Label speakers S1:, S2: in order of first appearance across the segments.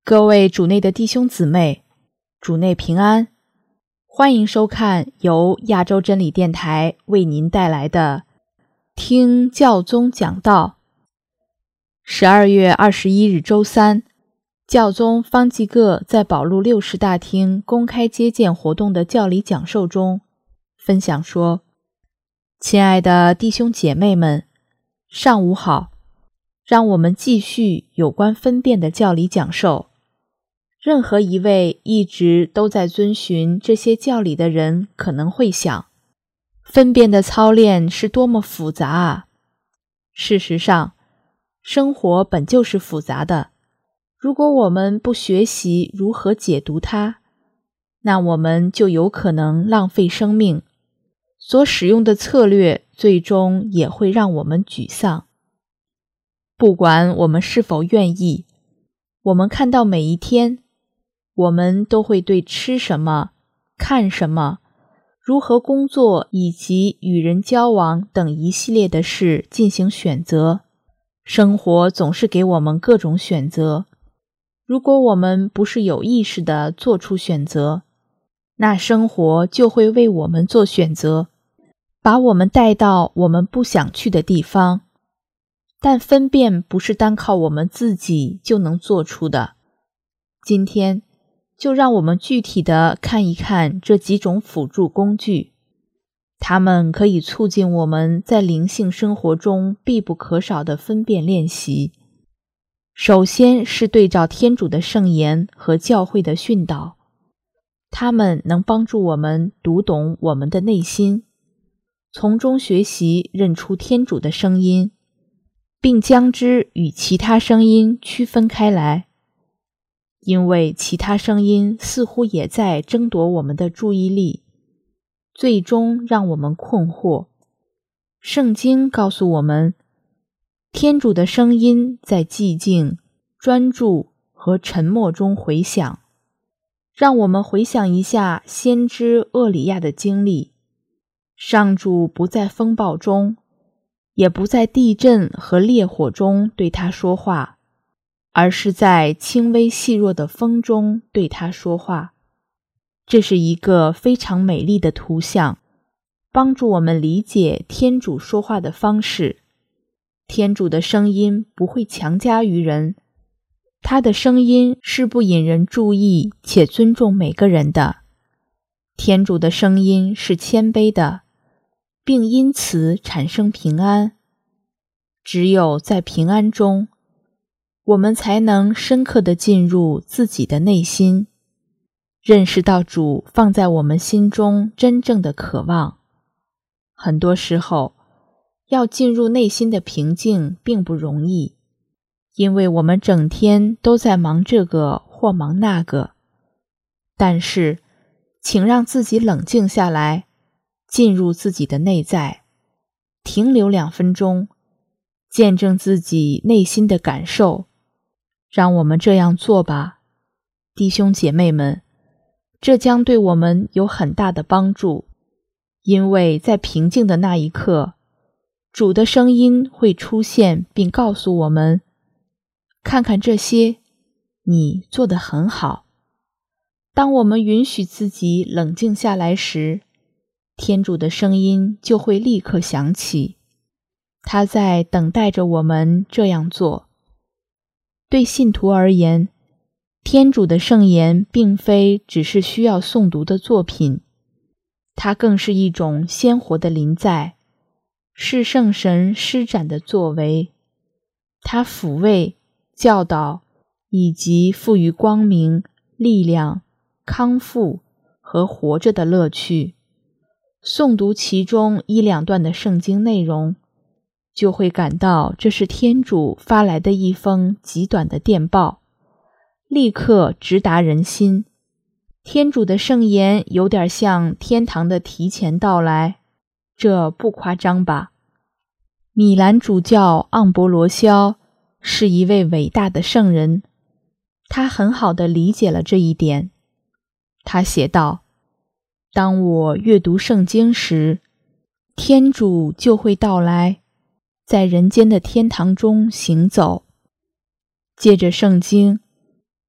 S1: 各位主内的弟兄姊妹，主内平安，欢迎收看由亚洲真理电台为您带来的听教宗讲道。12月21日周三，教宗方济各在保禄六世大厅公开接见活动的教理讲授中分享说：亲爱的弟兄姐妹们，上午好，让我们继续有关分辨的教理讲授。任何一位一直都在遵循这些教理的人可能会想，分辨的操练是多么复杂啊！事实上，生活本就是复杂的。如果我们不学习如何解读它，那我们就有可能浪费生命，所使用的策略最终也会让我们沮丧。不管我们是否愿意，我们看到每一天，我们都会对吃什么、看什么、如何工作以及与人交往等一系列的事进行选择。生活总是给我们各种选择。如果我们不是有意识地做出选择，那生活就会为我们做选择，把我们带到我们不想去的地方。但分辨不是单靠我们自己就能做出的。今天就让我们具体地看一看这几种辅助工具，它们可以促进我们在灵性生活中必不可少的分辨练习。首先是对照天主的圣言和教会的训导，它们能帮助我们读懂我们的内心，从中学习认出天主的声音，并将之与其他声音区分开来。因为其他声音似乎也在争夺我们的注意力，最终让我们困惑。圣经告诉我们，天主的声音在寂静、专注和沉默中回响。让我们回想一下先知厄里亚的经历。上主不在风暴中，也不在地震和烈火中对他说话，而是在轻微细弱的风中对他说话。这是一个非常美丽的图像，帮助我们理解天主说话的方式。天主的声音不会强加于人，他的声音是不引人注意且尊重每个人的。天主的声音是谦卑的，并因此产生平安。只有在平安中，我们才能深刻地进入自己的内心，认识到主放在我们心中真正的渴望。很多时候，要进入内心的平静并不容易，因为我们整天都在忙这个或忙那个。但是，请让自己冷静下来，进入自己的内在，停留2分钟，见证自己内心的感受。让我们这样做吧，弟兄姐妹们，这将对我们有很大的帮助，因为在平静的那一刻，主的声音会出现并告诉我们，看看这些，你做得很好。当我们允许自己冷静下来时，天主的声音就会立刻响起，他在等待着我们这样做。对信徒而言，天主的圣言并非只是需要诵读的作品，它更是一种鲜活的临在，是圣神施展的作为。它抚慰、教导以及赋予光明、力量、康复和活着的乐趣。诵读其中1-2段的圣经内容，就会感到这是天主发来的一封极短的电报，立刻直达人心。天主的圣言有点像天堂的提前到来，这不夸张吧？米兰主教盎伯罗肖是一位伟大的圣人，他很好地理解了这一点。他写道：当我阅读圣经时，天主就会到来，在人间的天堂中行走。借着圣经，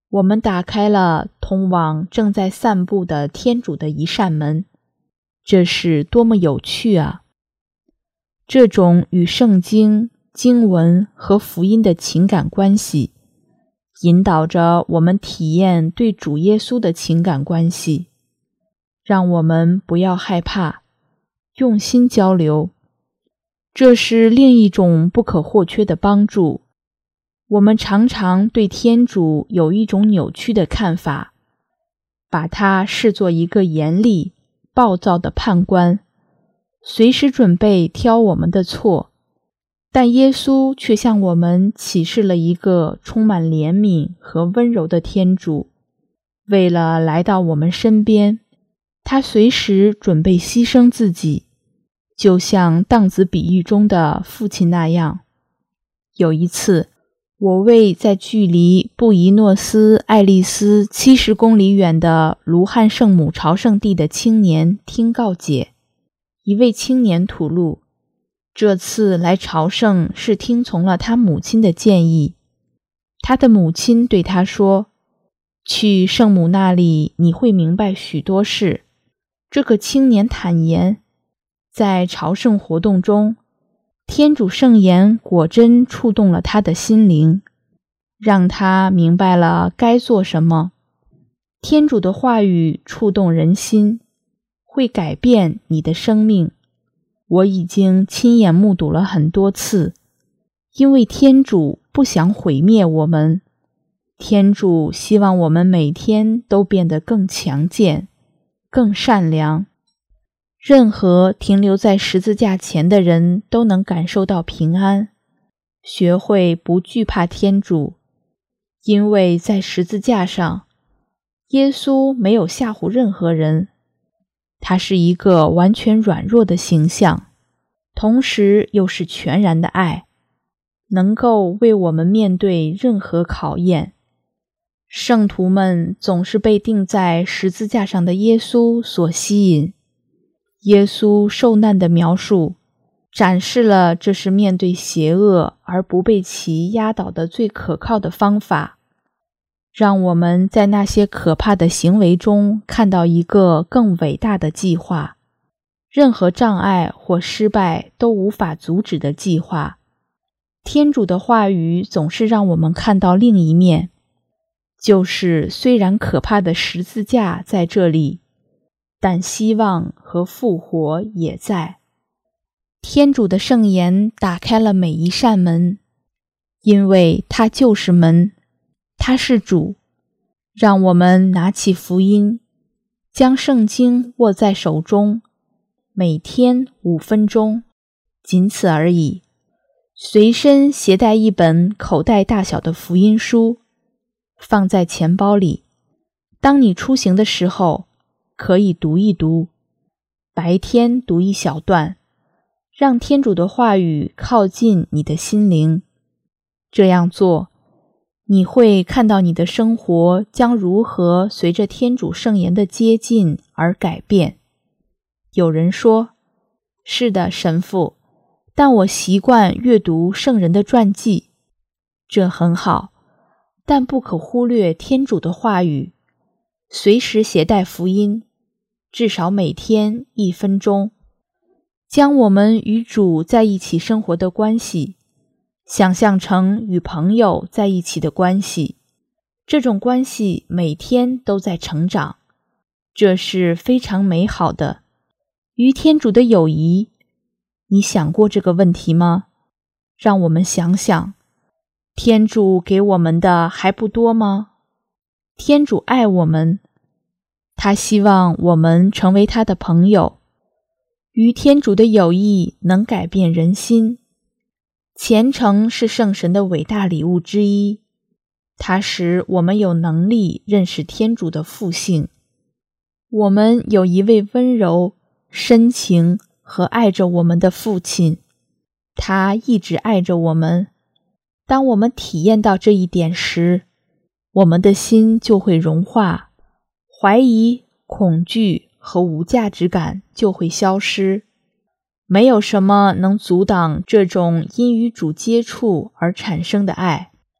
S1: 我们打开了通往正在散步的天主的一扇门，这是多么有趣啊！这种与圣经、经文和福音的情感关系，引导着我们体验对主耶稣的情感关系。让我们不要害怕，用心交流。这是另一种不可或缺的帮助。我们常常对天主有一种扭曲的看法，把他视作一个严厉、暴躁的判官，随时准备挑我们的错。但耶稣却向我们启示了一个充满怜悯和温柔的天主。为了来到我们身边，他随时准备牺牲自己，就像荡子比喻中的父亲那样。有一次，我为在距离布宜诺斯艾利斯70公里远的卢汉圣母朝圣地的青年听告解。一位青年吐露，这次来朝圣是听从了他母亲的建议。他的母亲对他说，去圣母那里你会明白许多事。这个青年坦言，在朝圣活动中，天主圣言果真触动了他的心灵，让他明白了该做什么。天主的话语触动人心，会改变你的生命。我已经亲眼目睹了很多次，因为天主不想毁灭我们，天主希望我们每天都变得更强健，更善良。任何停留在十字架前的人都能感受到平安，学会不惧怕天主，因为在十字架上，耶稣没有吓唬任何人，他是一个完全软弱的形象，同时又是全然的爱，能够为我们面对任何考验。圣徒们总是被钉在十字架上的耶稣所吸引。耶稣受难的描述展示了这是面对邪恶而不被其压倒的最可靠的方法。让我们在那些可怕的行为中看到一个更伟大的计划，任何障碍或失败都无法阻止的计划。天主的话语总是让我们看到另一面，就是虽然可怕的十字架在这里，但希望和复活也在。天主的圣言打开了每一扇门，因为它就是门，它是主。让我们拿起福音，将圣经握在手中，每天5分钟，仅此而已。随身携带一本口袋大小的福音书，放在钱包里。当你出行的时候，可以读一读，白天读一小段，让天主的话语靠近你的心灵。这样做，你会看到你的生活将如何随着天主圣言的接近而改变。有人说，是的，神父，但我习惯阅读圣人的传记。这很好，但不可忽略天主的话语，随时携带福音，至少每天1分钟，将我们与主在一起生活的关系想象成与朋友在一起的关系。这种关系每天都在成长，这是非常美好的。与天主的友谊，你想过这个问题吗？让我们想想，天主给我们的还不多吗？天主爱我们，他希望我们成为他的朋友。与天主的友谊能改变人心。虔诚是圣神的伟大礼物之一，它使我们有能力认识天主的父性。我们有一位温柔、深情和爱着我们的父亲，他一直爱着我们。当我们体验到这一点时，我们的心就会融化，怀疑、恐惧和无价值感就会消失。没有什么能阻挡这种因与主接触而产生的爱。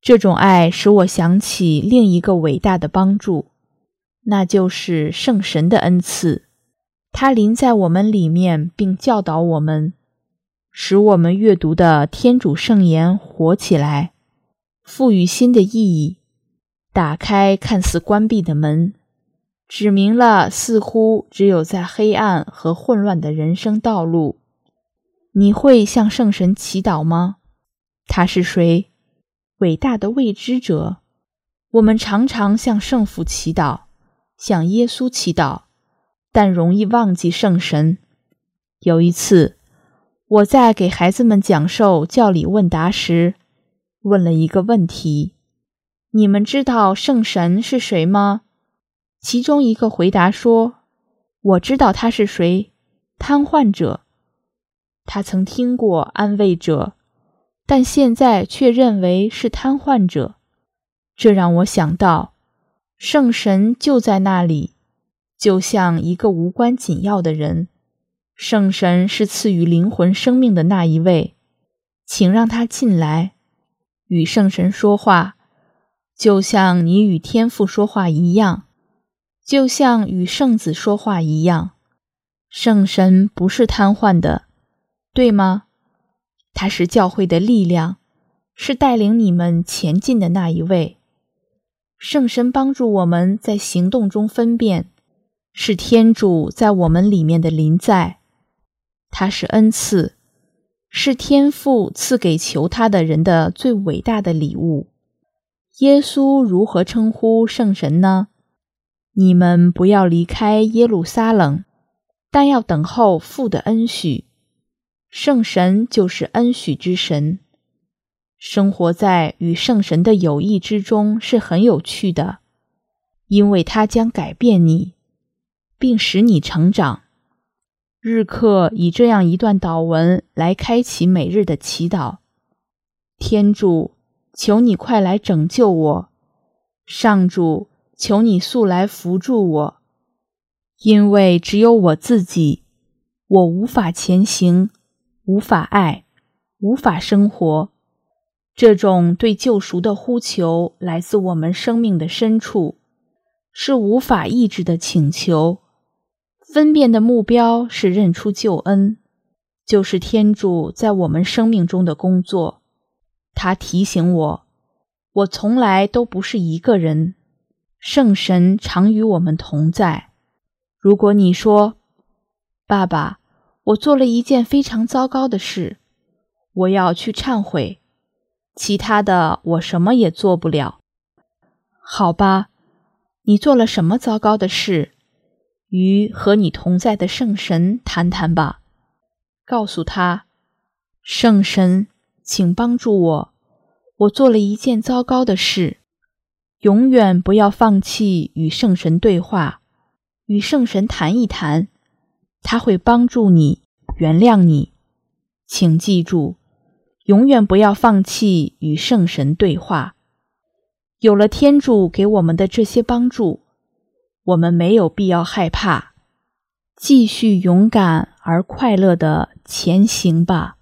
S1: 这种爱使我想起另一个伟大的帮助，那就是圣神的恩赐。他临在我们里面，并教导我们，使我们阅读的天主圣言活起来，赋予新的意义，打开看似关闭的门，指明了似乎只有在黑暗和混乱的人生道路。你会向圣神祈祷吗？他是谁？伟大的未知者。我们常常向圣父祈祷，向耶稣祈祷，但容易忘记圣神。有一次，我在给孩子们讲授教理问答时，问了一个问题：你们知道圣神是谁吗？其中一个回答说：我知道他是谁，瘫痪者。他曾听过安慰者，但现在却认为是瘫痪者。这让我想到，圣神就在那里，就像一个无关紧要的人。圣神是赐予灵魂生命的那一位，请让他进来，与圣神说话，就像你与天父说话一样，就像与圣子说话一样。圣神不是瘫痪的，对吗？他是教会的力量，是带领你们前进的那一位。圣神帮助我们在行动中分辨，是天主在我们里面的临在。他是恩赐，是天父赐给求他的人的最伟大的礼物。耶稣如何称呼圣神呢？你们不要离开耶路撒冷，但要等候父的恩许。圣神就是恩许之神。生活在与圣神的友谊之中是很有趣的，因为它将改变你，并使你成长。日课以这样一段祷文来开启每日的祈祷：天主，求你快来拯救我；上主，求你速来扶助我。因为只有我自己，我无法前行，无法爱，无法生活。这种对救赎的呼求来自我们生命的深处，是无法抑制的请求。分辨的目标是认出救恩，就是天主在我们生命中的工作。他提醒我，我从来都不是一个人，圣神常与我们同在。如果你说，爸爸，我做了一件非常糟糕的事，我要去忏悔，其他的我什么也做不了。好吧，你做了什么糟糕的事？与和你同在的圣神谈谈吧，告诉他，圣神，请帮助我，我做了一件糟糕的事。永远不要放弃与圣神对话，与圣神谈一谈，他会帮助你，原谅你。请记住，永远不要放弃与圣神对话。有了天主给我们的这些帮助，我们没有必要害怕，继续勇敢而快乐地前行吧。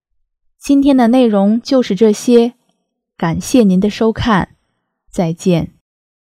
S1: 今天的内容就是这些，感谢您的收看，再见。